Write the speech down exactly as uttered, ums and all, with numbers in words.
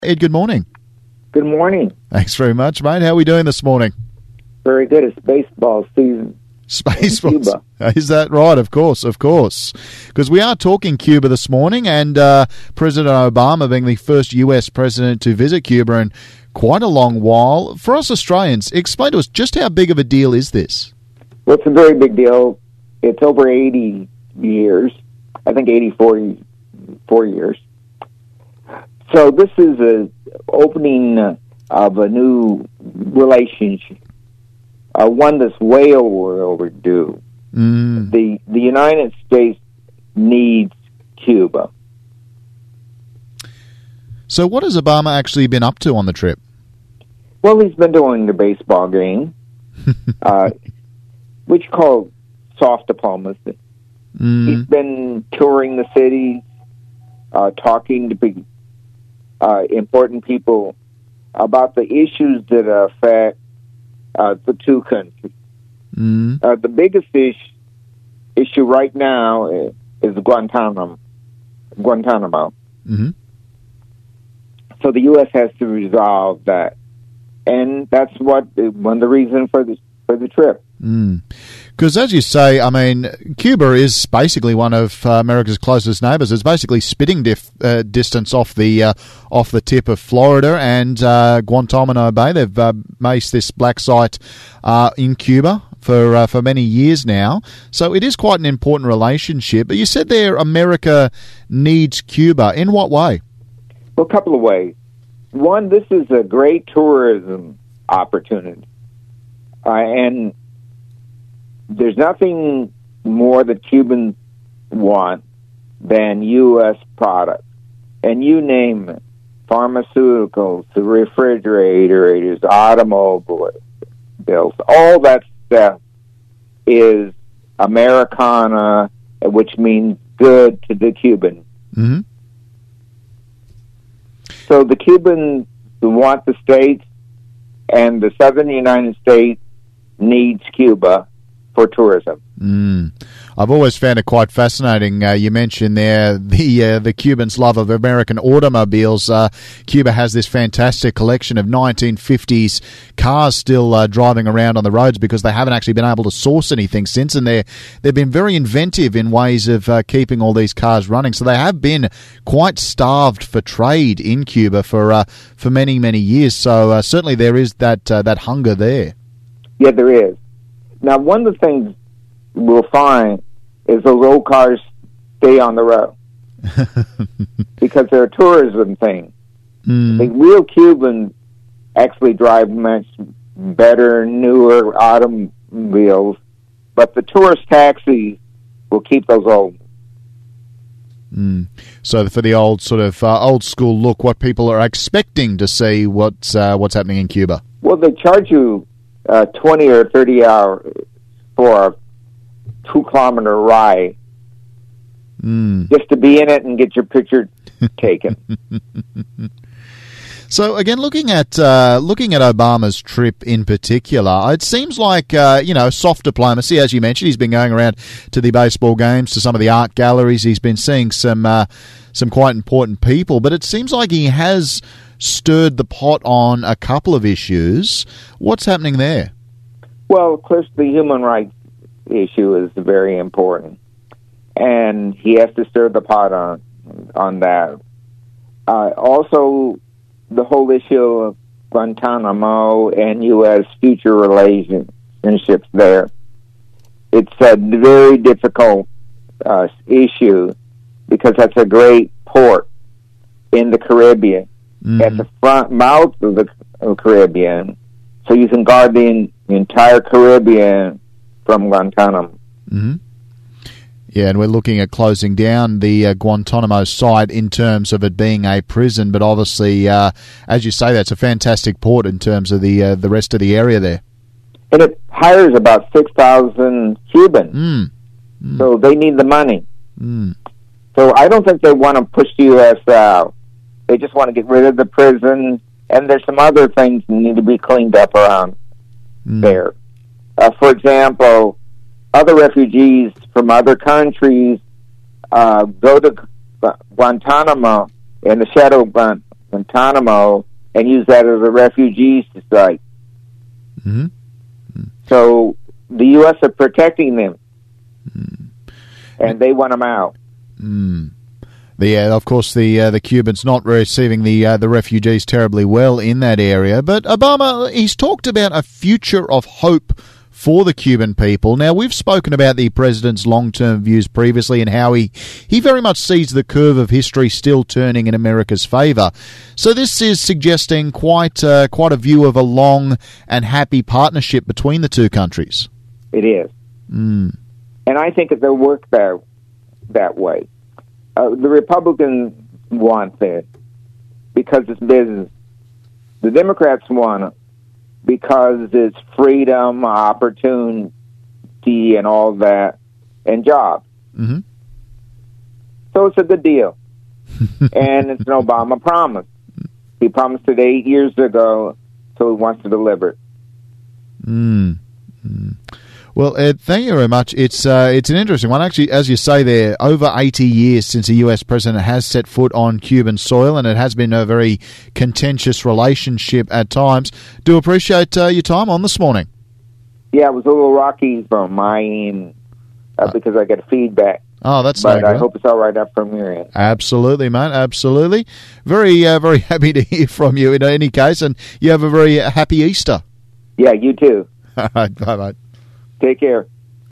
Ed, good morning. Good morning. Thanks very much, mate. How are we doing this morning? Very good. It's baseball season. Baseball. Is that right? Of course, of course. Because we are talking Cuba this morning, and uh, President Obama being the first U S president to visit Cuba in quite a long while. For us Australians, explain to us just how big of a deal is this? Well, it's a very big deal. It's over eighty years. I think eighty-four four years. So this is a opening of a new relationship, uh, one that's way over, overdue. Mm. The the United States needs Cuba. So what has Obama actually been up to on the trip? Well, he's been doing the baseball game, uh, which you call soft diplomacy. Mm. He's been touring the cities, uh, talking to big, uh, important people about the issues that affect uh, the two countries. Mm. Uh, the biggest ish, issue right now is, is Guantanamo. Guantanamo. Mm-hmm. So the U S has to resolve that, and that's what one of the reasons for the for the trip. Because as you say, I mean, Cuba is basically one of uh, America's closest neighbours. It's basically spitting dif- uh, distance off the uh, off the tip of Florida and uh, Guantanamo Bay. They've uh, maced this black site uh, in Cuba for uh, for many years now. So it is quite an important relationship. But you said there America needs Cuba. In what way? Well, a couple of ways. One, this is a great tourism opportunity, uh, and there's nothing more that Cubans want than U S products. And you name it, pharmaceuticals, the refrigerators, automobiles, all that stuff is Americana, which means good to the Cubans. Mm-hmm. So the Cubans want the States, and the southern United States needs Cuba for tourism. Mm. I've always found it quite fascinating. Uh, you mentioned there the uh, the Cubans' love of American automobiles. Uh, Cuba has this fantastic collection of nineteen fifties cars still uh, driving around on the roads because they haven't actually been able to source anything since, and they're, they've been very inventive in ways of uh, keeping all these cars running. So they have been quite starved for trade in Cuba for uh, for many, many years. So uh, certainly there is that uh, that hunger there. Yeah, there is. Now, one of the things we'll find is those old cars stay on the road because they're a tourism thing. Mm. The real Cubans actually drive much better, newer automobiles, but the tourist taxis will keep those old. Mm. So for the old sort of uh, old school look, what people are expecting to see what's uh, what's happening in Cuba? Well, they charge you uh, twenty or thirty hours for a two-kilometer ride mm. just to be in it and get your picture taken. So again, looking at uh, looking at Obama's trip in particular, it seems like uh, you know soft diplomacy, as you mentioned. He's been going around to the baseball games, to some of the art galleries. He's been seeing some uh, some quite important people, but it seems like he has stirred the pot on a couple of issues. What's happening there? Well, of course, the human rights issue is very important, and he has to stir the pot on on that. Uh, also, the whole issue of Guantanamo and U S future relationships there. It's a very difficult uh, issue because that's a great port in the Caribbean, mm-hmm. at the front mouth of the of Caribbean, so you can guard the entire Caribbean from Guantanamo. Mm-hmm. Yeah, and we're looking at closing down the uh, Guantanamo site in terms of it being a prison, but obviously, uh, as you say, that's a fantastic port in terms of the uh, the rest of the area there. And it hires about six thousand Cubans, mm. Mm. so they need the money. Mm. So I don't think they want to push the U S out. They just want to get rid of the prison, and there's some other things that need to be cleaned up around mm. there. Uh, for example, other refugees from other countries uh, go to Guantanamo in the shadow of Guantanamo and use that as a refugee site. Mm-hmm. So the U S are protecting them, mm. and they want them out. Mm. The, uh, of course, the uh, the Cubans not receiving the uh, the refugees terribly well in that area. But Obama, he's talked about a future of hope for the Cuban people. Now, we've spoken about the president's long-term views previously and how he, he very much sees the curve of history still turning in America's favour. So this is suggesting quite uh, quite a view of a long and happy partnership between the two countries. It is. Mm. And I think it'll work that, that way. Uh, the Republicans want this because it's business. The Democrats want it because it's freedom, opportunity, and all that, and jobs. Mm-hmm. So it's a good deal. And it's an Obama promise. He promised it eight years ago, so he wants to deliver it. Mm. Mm. Well, Ed, thank you very much. It's uh, it's an interesting one. Actually, as you say there, over eighty years since a U S president has set foot on Cuban soil, and it has been a very contentious relationship at times. Do appreciate uh, your time on this morning. Yeah, it was a little rocky from my end uh, because I got feedback. Oh, that's But no I good. hope it's all right up from your end. Absolutely, mate. Absolutely. Very, uh, very happy to hear from you in any case, and you have a very happy Easter. Yeah, you too. All right, bye, mate. Take care.